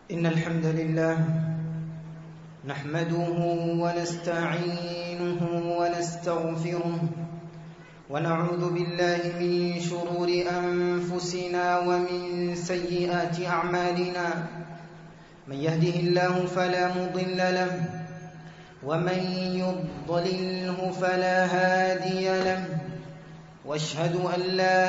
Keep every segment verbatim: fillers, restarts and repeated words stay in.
إن الحمد لله نحمده ونستعينه ونستغفره ونعوذ بالله من شرور أنفسنا ومن سيئات أعمالنا. من يهده الله فلا مضل له ومن يضلله فلا هادي له، واشهد أن لا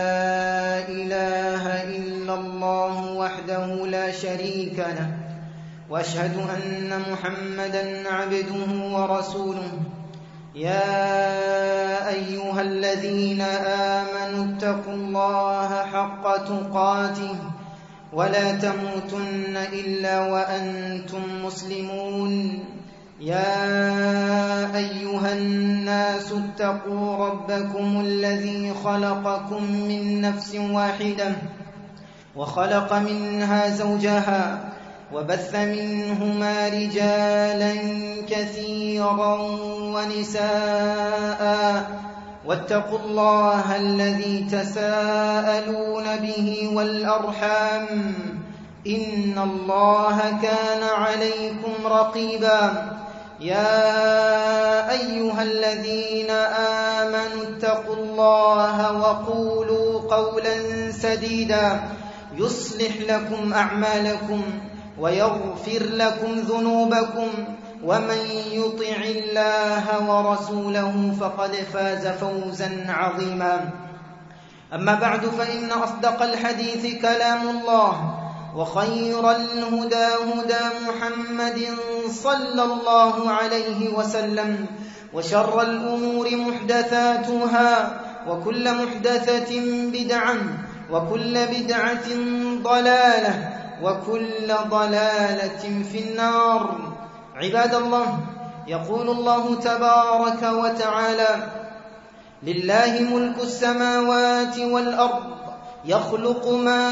إله إلا الله وحده لا شريك له، واشهد أن محمدا عبده ورسوله. يا أيها الذين آمنوا اتقوا الله حق تقاته ولا تموتن إلا وأنتم مسلمون. يا أيها الناس اتقوا ربكم الذي خلقكم من نفس واحدة وخلق منها زوجها وبث منهما رجالا كثيرا ونساء، واتقوا الله الذي تساءلون به والأرحام إن الله كان عليكم رقيبا. يا أيها الذين آمنوا اتقوا الله وقولوا قولا سديدا يصلح لكم أعمالكم ويغفر لكم ذنوبكم، ومن يطع الله ورسوله فقد فاز فوزا عظيما. أما بعد، فإن أصدق الحديث كلام الله، وخير الهدى هدى محمد صلى الله عليه وسلم، وشر الأمور محدثاتها، وكل محدثة بدعة، وكل بدعة ضلالة، وكل ضلالة في النار. عباد الله، يقول الله تبارك وتعالى: لله ملك السماوات والأرض يخلق ما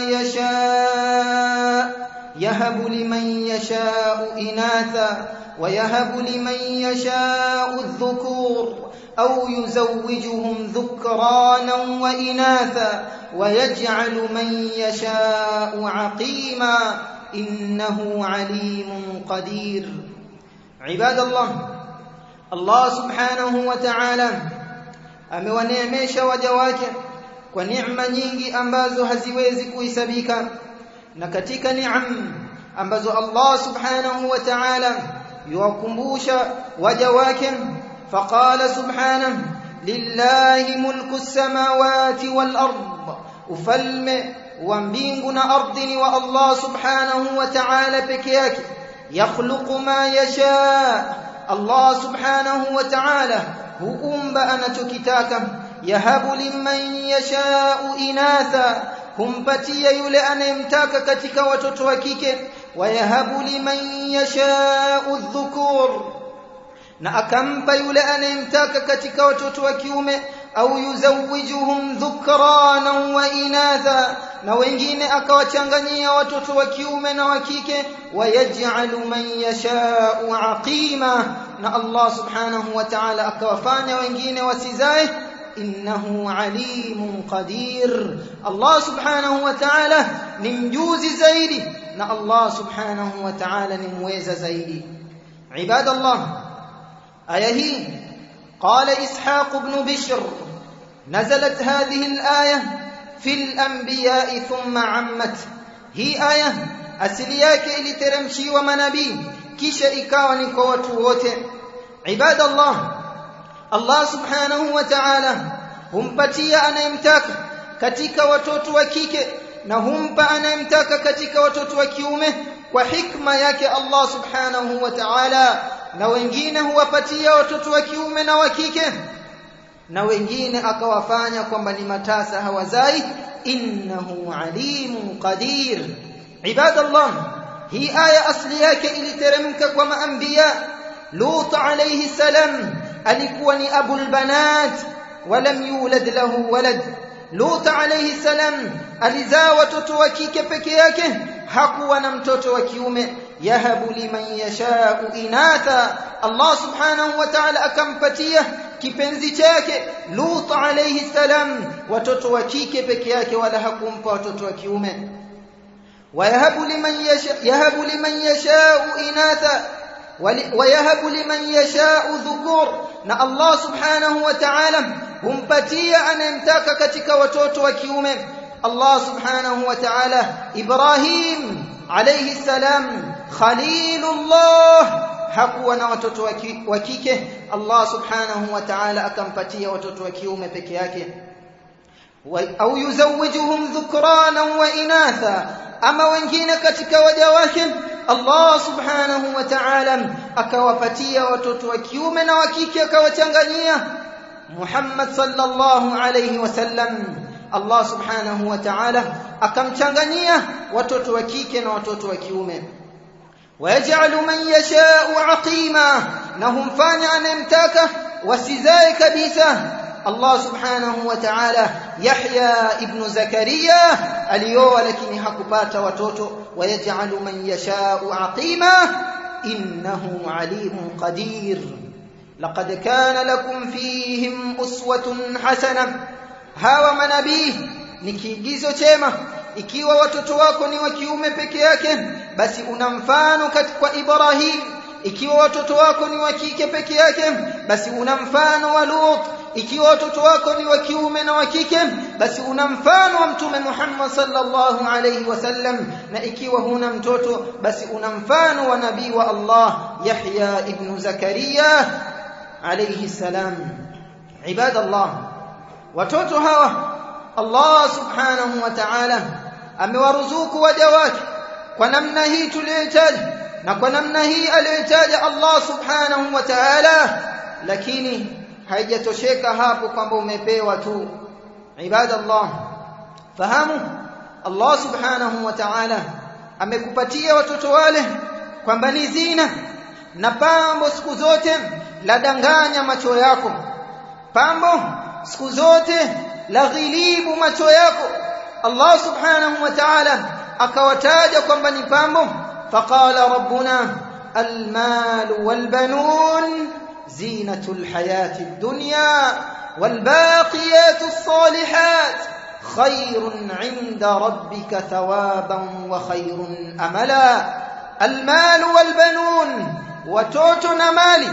يشاء يهب لمن يشاء إناثا ويهب لمن يشاء الذكور أو يزوجهم ذكرانا وإناثا ويجعل من يشاء عقيما إنه عليم قدير. عباد الله، الله سبحانه وتعالى amewaneemesha waja wake kwa neema nyingi ambazo haziwezi kuhesabika, na katika neema ambazo Allah subhanahu wa ta'ala yuwakumbusha waja wake, faqala subhanahu: lillahi mulku samawati wal ard, ufalme wa mbingu na ardhi ni wa Allah subhanahu wa ta'ala peke yake. Yakhluqu ma yasha, Allah subhanahu wa ta'ala huumba anachokitaka. Yahabu liman yashau inatha, humpatia yule anayemtaka katika watoto wa kike. Wayahabu liman yashau dhukur, na akampa yule anayemtaka katika watoto wa kiume. Au yuzawijuhum dhukrana wa inatha, na wengine akawachanganyia watoto wa kiume na wa kike. Wayaj'alu man yashau aqima, na Allah subhanahu wa ta'ala akawafanya wengine wasizae. Innahu alimun qadir, Allah subhanahu wa ta'ala ni mjuzi zaidi, na Allah subhanahu wa ta'ala ni muweza zaidi. Ibadallah, aya hii قال إسحاق بن بشر: نزلت هذه الآية في الأنبياء ثم عمت. هي آية asili yake iliteremshiwa manabii kisha ikawa ni kwa watu wote. Ibadallah, Allah subhanahu wa ta'ala humpatia anayemtaka katika watoto wa kike na humpa anayemtaka katika watoto wa kiume kwa hikma yake Allah subhanahu wa ta'ala, na wengine huwapatia watoto wa kiume na wa kike, na wengine akawafanya kwamba ni matasa hawazai. Innahu alimun qadir. Ibadallah, hii aya asli yake iliteremka kwa maanbiya. Lut alayhi salam alikuwa ni abul banat walam yulad lahu walad. Lut alayhi salam alizaa watoto wa kike peke yake, hakuwa na mtoto wa kiume. Yahabu liman yashau inatha, Allah subhanahu wa ta'ala akampatia kipenzi chake Lut alayhi salam watoto wa kike peke yake, wala hakumpa watoto wa kiume. ويهب لمن يشاء يهب لمن يشاء إناثا ويهب لمن يشاء ذكور na Allah subhanahu wa ta'ala humpatia anayemtaka katika watoto wa kiume. Allah subhanahu wa ta'ala Ibrahim alayhi salam Khalilullah hakuwa na watoto wa kike, Allah subhanahu wa ta'ala akampatia watoto wa kiume peke yake. Au yuzawijuhum dhukrana wa inatha, ama wengine katika waja wake Allah subhanahu wa ta'ala akawapatia watoto wa kiume na wa kike akawachanganyia. Muhammad sallallahu alayhi wasallam Allah subhanahu wa ta'ala akamchanganyia watoto wa kike na watoto wa kiume. Wayaj'alu man yasha'u aqima, na humfanya anayemtaka wasizae kabisa. Allah subhanahu wa ta'ala Yahya ibn Zakaria alioa lakini hakupata watoto. Wayaj'alu man yasha'u aqima innahu alimun qadir. Laqad kana lakum fihim uswatun hasana. Hawa manabii ni kiigizo chema. Ikiwa watoto wako ni wa kiume peke yake, basi una mfano kwa Ibrahim. Ikiwa watoto wako ni wa kike peke yake, basi una mfano wa Lut. Ikiwa watoto wako ni wa kiume na wa kike, basi una mfano wa Mtume Muhammad sallallahu alayhi wasallam. Na ikiwa huna mtoto, basi una mfano wa nabii wa Allah Yahya ibn Zakaria alayhi salam. Ibadallah, watoto hawa Allah subhanahu wa ta'ala amewaruzuku waja wake kwa namna hii tuliyotaja na kwa namna hii aliyotaja Allah subhanahu wa ta'ala, lakini haijatosheka hapo kwamba umepewa tu. Ibadallah, fahamu Allah subhanahu wa ta'ala amekupatia watoto wale kwamba ni zina na pambo siku zote la danganya macho yako, pambo siku zote la ghilibu macho yako. Allah subhanahu wa ta'ala akawataja kwamba ni pambo. Faqala rabbuna almal walbanun zinatul hayatid dunya walbaqiyatus salihat khayrun 'inda rabbika thawaban wa khayrun amala. Almal walbanun, watoto na mali,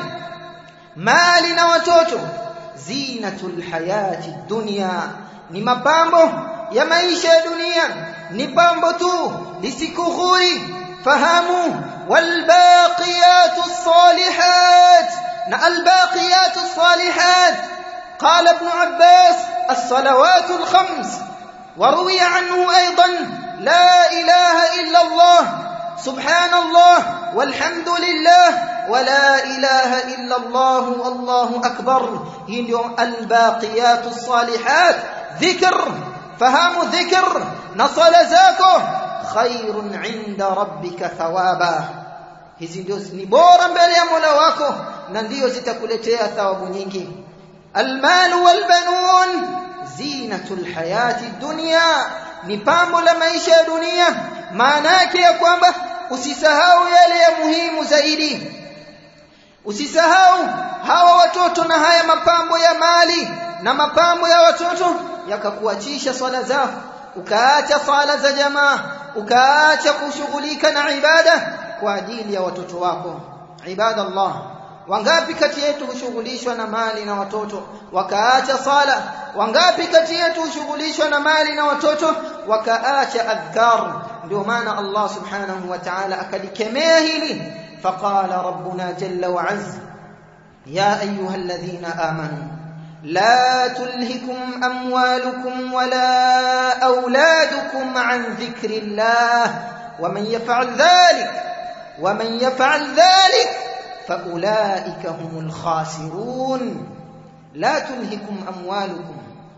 mali na watoto, zinatul hayatid dunya, ni mapambo ya maisha ya dunia, ni pambo tu lisikughuri. Fahamu walbaqiyatus salihat, na albaqiyatus salihat qala ibn Abbas as-salawatul khams. وروي عنه أيضا لا إله إلا الله سبحان الله والحمد لله ولا إله إلا الله والله أكبر. هي الباقيات الصالحات ذكر. فهم ذكر نصل زاكو خير عند ربك ثوابا. hizi ndio ni bora mbele ya Mola wako na ndio zitakuletea thawabu nyingi. Almal walbanun zinatul hayati dunya, ni pambo la maisha ya dunia. Maana yake ya kwamba usisahau yale ya muhimu zaidi. Usisahau hawa watoto na haya mapambo ya mali na mapambo ya watoto yakakuachisha swala zao, ukaacha swala za jamaa, ukaacha kushughulika na ibada kwa ajili ya watoto wako. Ibadallah, wangapi kati yetu hushughulishwa na mali na watoto wakaacha sala? Wangapi kati yetu hushughulishwa na mali na watoto wakaacha adhkar? Ndio maana Allah subhanahu wa ta'ala akalikemea hili. Faqala rabbuna jalla wa azza ya ayyuhalladhina amanu la tulhikum amwalukum wala auladukum an dhikrillah waman yaf'al dhalik waman yaf'al dhalik فأولئك هم الخاسرون. لا تلهكم أموالكم،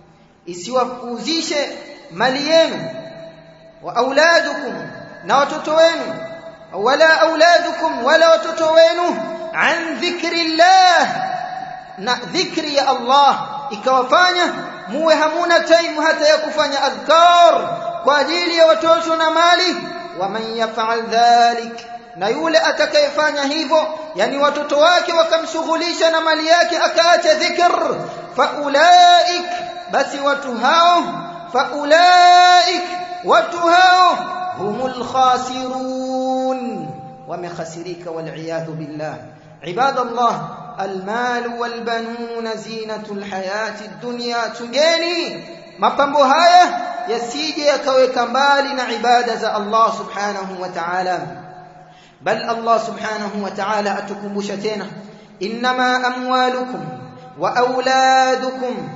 isiwafuzishe mali yenu, wa auladukum, na watoto wenu, wala auladukum, wala watoto wenu, an dhikrillah, na dhikri ya Allah ikawafanya muwe hamuna time hata ya kufanya adhkar kwa ajili ya watoto na mali. Waman yaf'al dhalik, na yule atakayefanya hivyo, yani watoto wake wakamshughulisha na mali yake akaacha dhikr, faulaik, basi watu hao, faulaik, watu hao humul khasirun wamekhasirika wal iyadhu billah. Ibadallah, almal wal banun zinatul hayati dunya. Tungeni mapambo haya yasije yakaweka mbali na ibada za Allah subhanahu wa ta'ala. Bal Allah subhanahu wa ta'ala atukumbusha tena, inma amwalukum wa auladukum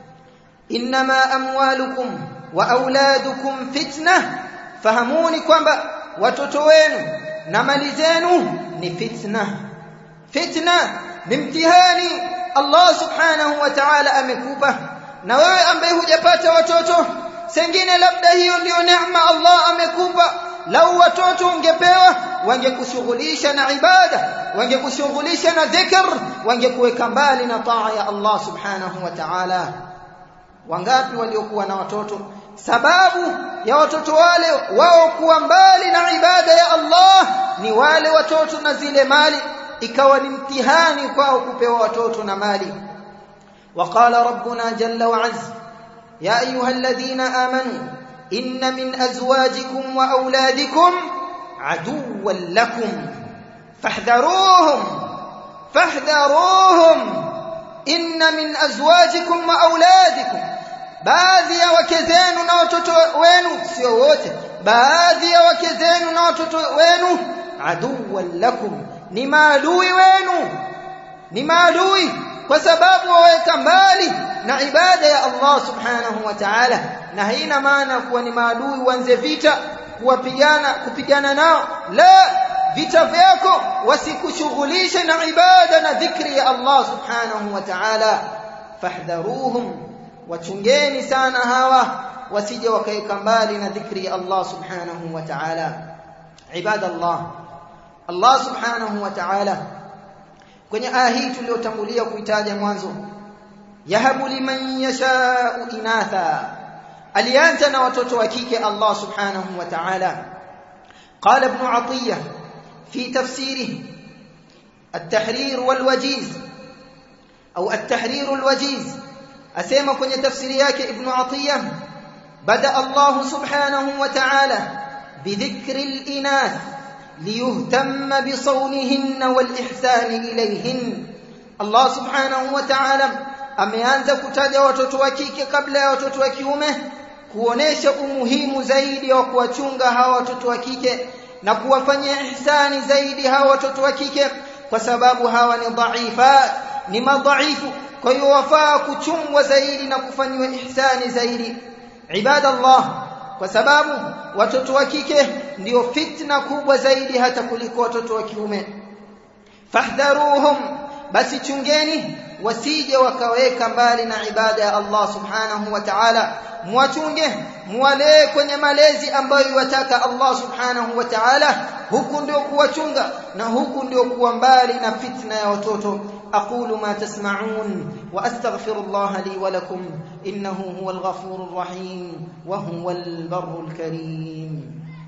inma amwalukum wa auladukum fitnah. Fahamuni kwamba watoto wenu na mali zenu ni fitna. Fitna ni mtihani Allah subhanahu wa ta'ala amekupa. Na wewe ambaye hujapata watoto, sengine labda hiyo ndio neema Allah amekupa. Lau watoto ungepewa, wangekushughulisha na ibada, wangekushughulisha na dhikr, wangekuweka mbali na taa ya Allah subhanahu wa ta'ala. Wangapi waliokuwa na watoto, sababu ya watoto wale wao kuwa mbali na ibada ya Allah ni wale watoto na zile mali, ikawa ni mtihani kwao kupewa watoto na mali. Waqala rabbuna jalla wa azza, ya ayyuhalladhina amanu inna min azwajikum wa auladikum aduwwan lakum fahdharuhum fahdharuhum inna min azwajikum wa auladikum. Baadhi ya wake zenu na watoto wenu, sio wote, baadhi ya wake zenu na watoto wenu aduwwan lakum, ni maadui wenu, ni maadui kwa sababu waweka mbali na ibada ya Allah subhanahu wa ta'ala. Na haina maana kuwa ni maadui uanze vita kuwapigana kupigana nao, la, vita vyako wasikushughulishe na ibada na dhikri ya Allah subhanahu wa ta'ala. Fahdharuhum, wachungeni sana hawa wasije wakaeka mbali na dhikri ya Allah subhanahu wa ta'ala. Ibadallah, Allah subhanahu wa ta'ala kwenye aya hii tuliyotangulia kuitaja mwanzo, yahabu liman yasha'u inatha, alianza na watoto wa kike Allah subhanahu wa ta'ala. Qala ibn Atiyya fi tafsirihi at-tahrir wal wajiz au at-tahrir wal wajiz, asema kwenye tafsiri yake ibn Atiyya, bada Allah subhanahu wa ta'ala bidhikri al-inath liyuhtamma bisawnihinna wal ihsani ilayhin. Allah subhanahu wa ta'ala ameanza kutaja watoto wa kike kabla ya watoto wa kiume, kuonesha umuhimu zaidi wa kuwachunga hawa watoto wa kike na kuwafanyia ihsani zaidi hawa watoto wa kike, kwa sababu hawa ni dhaifa, ni madhaifu. Kwa hiyo wafaa kuchungwa zaidi na kufanywa ihsani zaidi. Ibadallah, kwa sababu watoto wa kike ndio fitna kubwa zaidi hata kuliko watoto wa kiume. Fahdharuhum, basi chungeni wasije wakaweka mbali na ibada ya Allah subhanahu wa ta'ala. Muwachunge, muwalee kwenye malezi ambayo wataka Allah subhanahu wa ta'ala. Huku ndio kuwachunga na huku ndio kuwa mbali na fitna ya watoto. aqulu ma tasma'un wa astaghfirullah li wa lakum innahu huwal ghafurur rahim wa huwal barrul karim.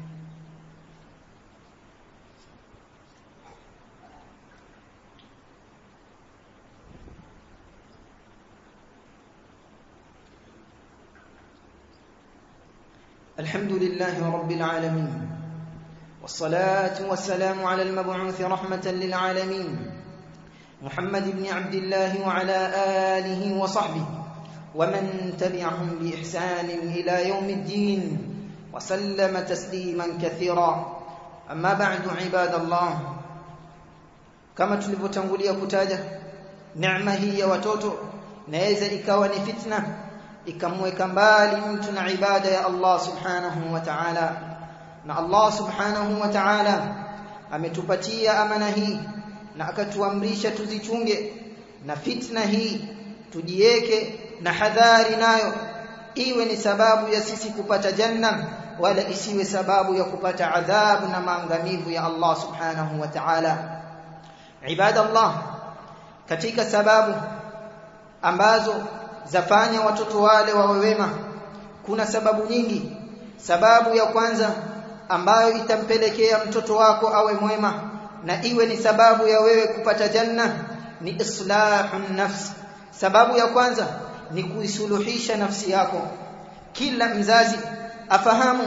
الحمد لله رب العالمين والصلاة والسلام على المبعوث رحمة للعالمين محمد بن عبد الله وعلى آله وصحبه ومن تبعهم بإحسان إلى يوم الدين وسلم تسليما كثيرا. أما بعد عباد الله, كما tulivyotangulia kutaja, neema hii ya watoto naweza ikawa ni fitna, ikamweka mbali mtu na ibada ya Allah subhanahu wa ta'ala. Na Allah subhanahu wa ta'ala ametupatia amana hii na akatuamrisha tuzichunge, na fitna hii tujiweke na hadhari nayo, iwe ni sababu ya sisi kupata janna wala isiwe sababu ya kupata adhabu na maangamivu ya Allah subhanahu wa ta'ala. Ibadallah, katika sababu ambazo zafanya watoto wale wawe wema kuna sababu nyingi. Sababu ya kwanza ambayo itampelekea mtoto wako awe mwema na iwe ni sababu ya wewe kupata janna ni islahun nafs. Sababu ya kwanza ni kuisuluhisha nafsi yako. Kila mzazi afahamu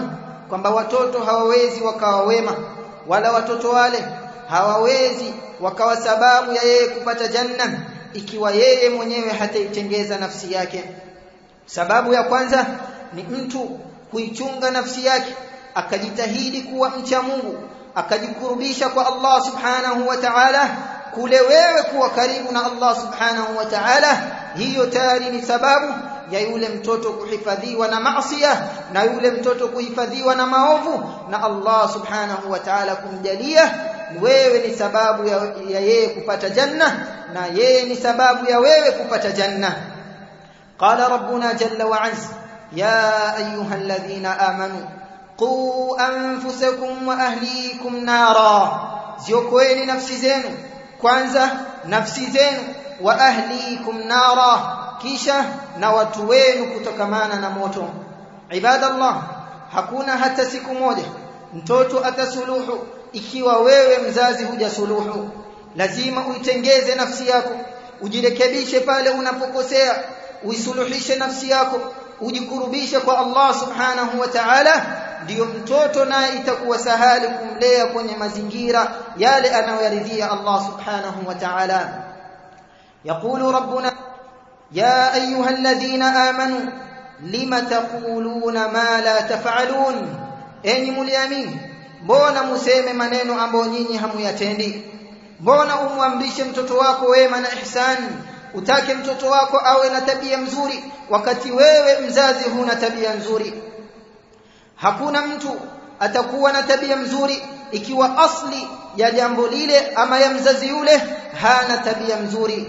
kwamba watoto hawawezi wakawa wema, wala watoto wale hawawezi wakawa sababu ya yeye kupata janna ikiwa yeye mwenyewe hataitengeza nafsi yake. Sababu ya kwanza ni mtu kuichunga nafsi yake, akajitahidi kuwa mcha Mungu, akajikurubisha kwa Allah subhanahu wa ta'ala. Kule wewe kuwa karibu na Allah subhanahu wa ta'ala, hiyo tayari ni sababu ya yule mtoto kuhifadhiwa na maasiya, na yule mtoto kuhifadhiwa na maovu, na Allah subhanahu wa ta'ala kumjalia wewe ni sababu ya, ya yeye kupata janna, na yeye ni sababu ya wewe kupata janna. Qala rabbuna jalla wa azza ya ayyuhalladhina amanu qu anfusakum wa ahlikum nara, ziokoeni nafsi zenu, kwanza nafsi zenu, wa ahlikum nara, kisha na watu wenu kutokamana na moto. Ibadallah, hakuna hata siku moja mtoto atasuluhu ikiwa wewe mzazi hujasuluhu. Lazima uitengeze nafsi yako, ujirekebishe pale unapokosea, uisuluhishe nafsi yako, ujikurubishe kwa Allah subhanahu wa ta'ala, ndio mtoto naye itakuwa sahali kumlea kwenye mazingira yale anayoridhia Allah subhanahu wa ta'ala. Yaqulu rabbuna ya ayyuhalladhina amanu lima taquluna ma la taf'alun, enyi mliamini, mbona museme maneno ambayo nyinyi hamuyatendi? Mbona umwamrishe mtoto wako wema na ihsani, utake mtoto wako awe na tabia nzuri wakati wewe mzazi huna tabia nzuri? Hakuna mtu atakuwa na tabia nzuri ikiwa asli ya jambo lile ama ya mzazi yule hana tabia nzuri.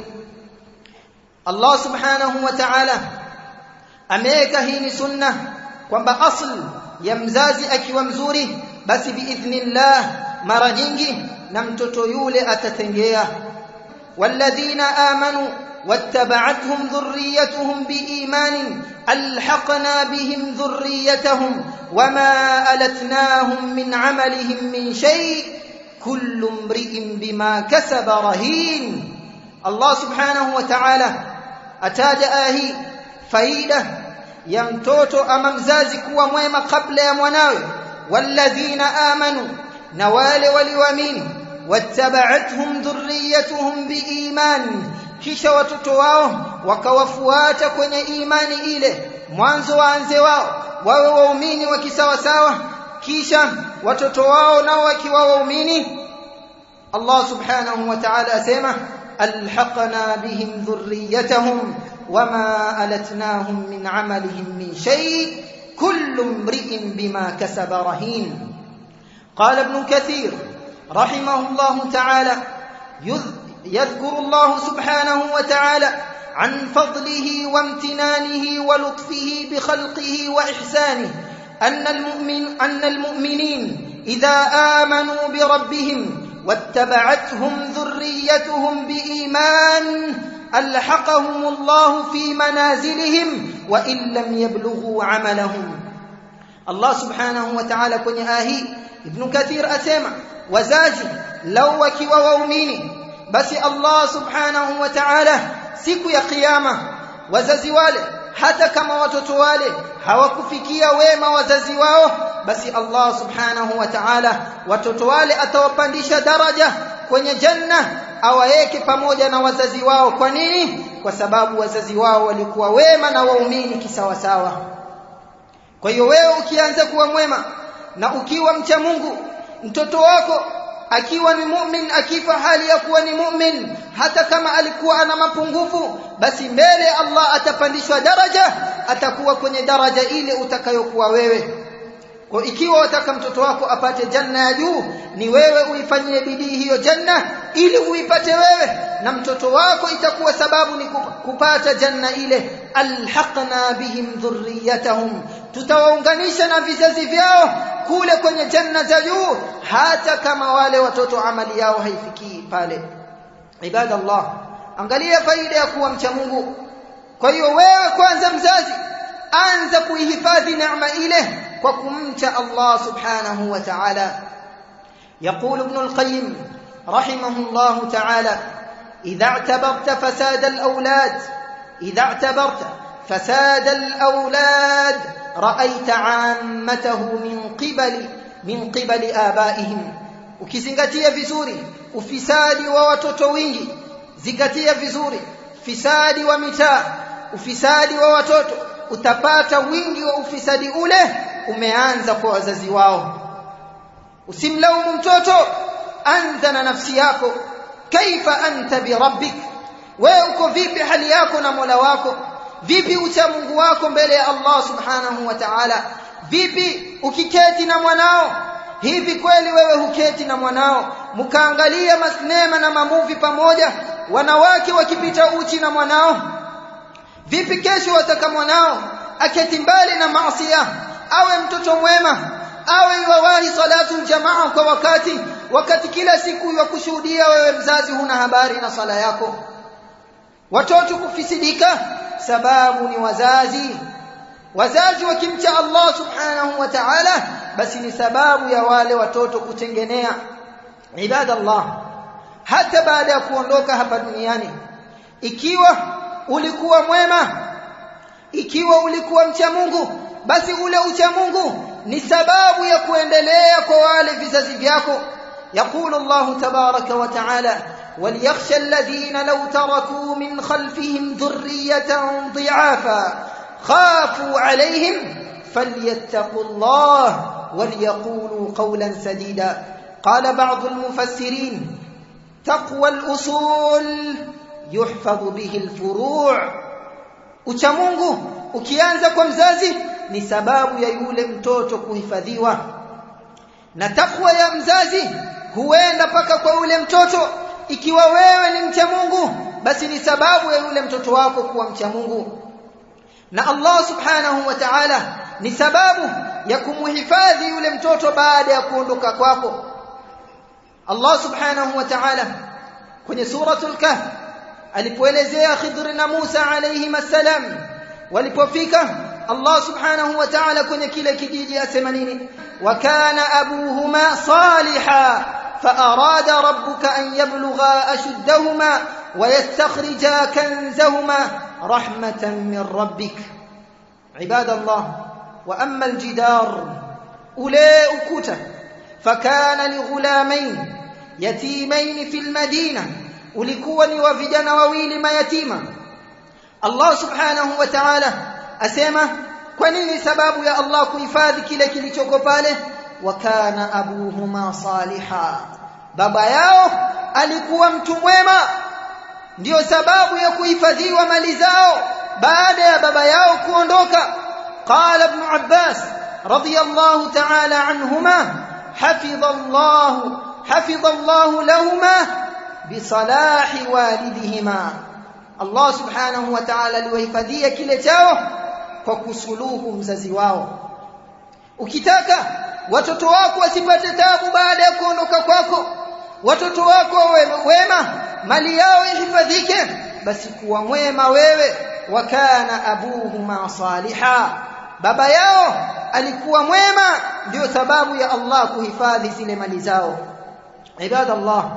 Allah subhanahu wa ta'ala ameweka hii ni sunna kwamba asli ya mzazi akiwa mzuri, basi biidhnillah mara nyingi na mtoto yule atatengea. Walladhina amanu wattaba'athum dhurriyyatuhum biimanin alhaqna bihim dhurriyyatahum wama alatnahum min 'amalihim min shay kullu imri'in bima kasaba rahin. Allah subhanahu wa ta'ala ataja ahi faida ya mtoto ama mzazi kuwa mwema kabla ya mwanawe. Walladhina amanu, na wale walioamini, wattaba'athum dhurriyyatuhum biiman, kisha watoto wao wakawafuata kwenye imani ile, mwanzo waanze wao wawe waumini wa kisawa sawa, kisha watoto wao nao wakiwa waumini. Allah subhanahu wa ta'ala asema alhaqna bihim dhurriyyatahum wama alatnahum min 'amalihim min shay kullu imri'in bima kasaba rahin. قال ابن كثير رحمه الله تعالى يذكر الله سبحانه وتعالى عن فضله وامتنانه ولطفه بخلقه وإحسانه أن المؤمن أن المؤمنين إذا آمنوا بربهم واتبعتهم ذريتهم بإيمان ألحقهم الله في منازلهم وإن لم يبلغوا عملهم. الله سبحانه وتعالى kwenye ahi Ibn Kathir asema wazazi lau wakiwa waumini, basi Allah subhanahu wa ta'ala siku ya kiyama wazazi wale, hata kama watoto wale hawakufikia wema wazazi wao, basi Allah subhanahu wa ta'ala watoto wale atawapandisha daraja kwenye janna, awaweke pamoja na wazazi wao. Kwa nini? Kwa sababu wazazi wao walikuwa wema na waumini kisawa sawa. Kwa hiyo wewe ukianza kuwa mwema na ukiwa mcha Mungu, mtoto wako akiwa ni mu'min, akifa hali ya kuwa ni mu'min, hata kama alikuwa ana mapungufu, basi mbele Allah atapandishwa daraja, atakuwa kwenye daraja ile utakayokuwa wewe. Kwa ikiwa wataka mtoto wako apate janna ya juu, ni wewe uifanyie bidii hiyo janna ili uipate wewe, na mtoto wako itakuwa sababu ni kupata janna ile. Alhaqna bihim dhurriyyatahum, tutawaunganisha na vizazi vyao kule kwenye janna za juu, hata kama wale watoto amali yao haifikii pale. Ibadallah, angalia faida ya kuwa mcha Mungu. Kwa hiyo wewe kwanza mzazi, anza kuihifadhi neema ile kwa kumcha Allah subhanahu wa ta'ala. يقول ابن القيم رحمه الله تعالى إذا اعتبرت فساد الأولاد إذا اعتبرت فساد الأولاد ra'aita 'ammatahu min qibali min qibali abaihim. Ukizingatia vizuri ufisadi wa watoto wingi, zingatia vizuri ufisadi wa mitaa, ufisadi wa watoto, utapata wingi wa ufisadi ule umeanza kwa wazazi wao. Usimlaumu mtoto, anza na nafsi yako. Kaifa anta bi rabbik, wewe uko vipi hali yako na Mola wako? Vipi ucha Mungu wako mbele ya Allah subhanahu wa ta'ala? Vipi ukiketi na mwanao? Hivi kweli wewe huketi na mwanao mkaangalia masinema na mamuvi pamoja, wanawake wakipita uchi na mwanao? Vipi kesho wataka mwanao aketi mbali na maasiya, awe mtoto mwema, awe yuwahi salatu jamaa kwa wakati, wakati kila siku ya kushuhudia wewe mzazi huna habari na sala yako? Watoto kufisidika sababu ni wazazi. Wazazi wakimcha Allah subhanahu wa ta'ala, basi ni sababu ya wale watoto kutengenea. Ibadallah, hata baada ya kuondoka hapa duniani, ikiwa ulikuwa mwema, ikiwa ulikuwa mcha Mungu, basi ule ucha Mungu ni sababu ya kuendelea kwa wale vizazi vyako. Yaqulu Allah tabaraka wa ta'ala: وَلْيَخْشَى الَّذِينَ لَوْ تَرَكُوا مِنْ خَلْفِهِمْ ذُرِّيَّةً ضِعَافًا خَافُوا عَلَيْهِمْ فَلْيَتَّقُوا اللَّهَ وَلْيَقُولُوا قَوْلًا سَدِيدًا. قال بعض المفسرين: تقوى الأصول يحفظ به الفروع. ucha Mungu ukianza kwa mzazi ni sababu ya yule mtoto kuhifadhiwa, na takwa ya mzazi huenda paka kwa yule mtoto. Ikiwa wewe ni mcha Mungu, basi ni sababu ya yule mtoto wako kuwa mcha Mungu, na Allah subhanahu wa ta'ala ni sababu ya kumhifadhi yule mtoto baada ya kuondoka kwako. Allah subhanahu wa ta'ala kwenye suratul Kahf alipoelezea Khidr na Musa alayhi salam walipofika, Allah subhanahu wa ta'ala kwenye kile kijiji asema nini? Wa kana abuhuma salihan فأراد ربك أن يبلغا أشدهما ويستخرجا كنزهما رحمة من ربك. عباد الله، وأما الجدار أولئك أكوتا فكان لغلامين يتيمين في المدينة، ulikuwa wa vijana wawili mayatima. Allah subhanahu wa ta'ala asema kwa nini sababu ya Allah kuhifadhi kile kilichoko pale? Wakana abuhuma saliha, baba yao alikuwa mtu mwema, ndio sababu ya kuhifadhiwa mali zao baada ya baba yao kuondoka. Qala ibn Abbas radiyallahu ta'ala anhuma: hafidha Allah hafidha Allah lahuma bisalahi walidihima. Allah subhanahu wa ta'ala aliwahifadhia kile chao kwa kusuluhu mzazi wao. Ukitaka watoto wako wasipate taabu baada ya kuondoka kwako, watoto wako wema, mali yao ihifadhike, basi kuwa mwema wewe. Wakana abuhuma saliha, baba yao alikuwa mwema, ndio sababu ya Allah kuhifadhi zile mali zao. Ibadallah,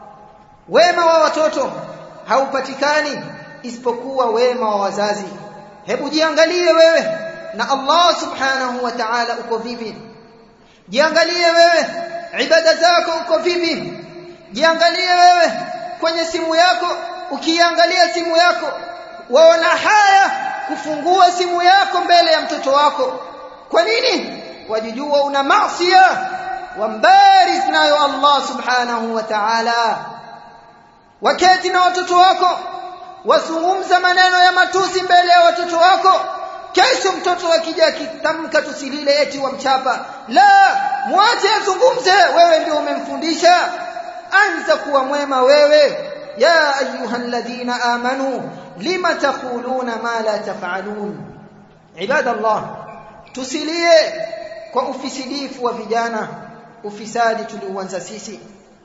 wema wa watoto haupatikani isipokuwa wema wa wazazi. Hebu jiangalie wewe na Allah subhanahu wa ta'ala uko vipi? Jiangalie wewe ibada zako uko vipi? Jiangalie wewe kwenye simu yako, ukiangalia simu yako waona haya kufungua simu yako mbele ya mtoto wako. Kwa nini? Wajijua una maasiya, wambariz nayo Allah subhanahu wa ta'ala. Wakati na watoto wako wasungumza maneno ya matusi mbele ya watoto wako, kesho mtoto akija kitamka tusilile eti wamchapa. La, mwache azungumze, wewe ndio umemfundisha. Anza kuwa mwema wewe. Ya ayyuhalladhina amanu lima taquluna ma la taf'alun. Ibadallah, tusilie kwa ufisidifu wa vijana, ufisadi tuliuanza sisi.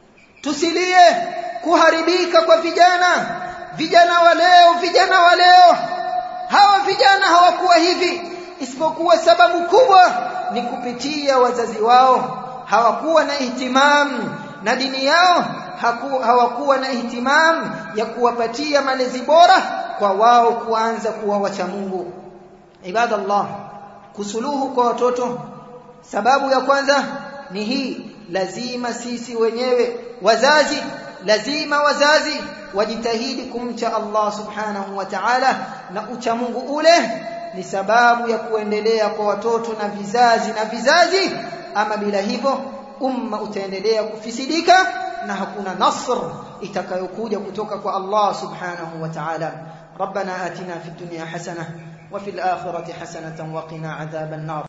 Tusilie kuharibika kwa vijana, vijana wa leo, vijana wa leo. Hawa vijana hawakuwa hivi isipokuwa sababu kubwa ni kupitia wazazi wao. Hawakuwa na ihtimamu na dini yao, hawakuwa na ihtimamu ya kuwapatia malezi bora kwa wao kuanza kuwa wacha Mungu. Ibadallah, kusuluhu kwa watoto? Sababu ya kwanza ni hii, lazima sisi wenyewe wazazi, lazima wazazi wajitahidi kumcha Allah subhanahu wa ta'ala, na ucha Mungu ule ni sababu ya kuendelea kwa watoto na vizazi na vizazi. Ama bila hivyo umma utaendelea kufisidika na hakuna nasr itakayokuja kutoka kwa Allah subhanahu wa ta'ala. ربنا آتنا في الدنيا حسنة وفي الآخرة حسنة وقنا عذاب النار.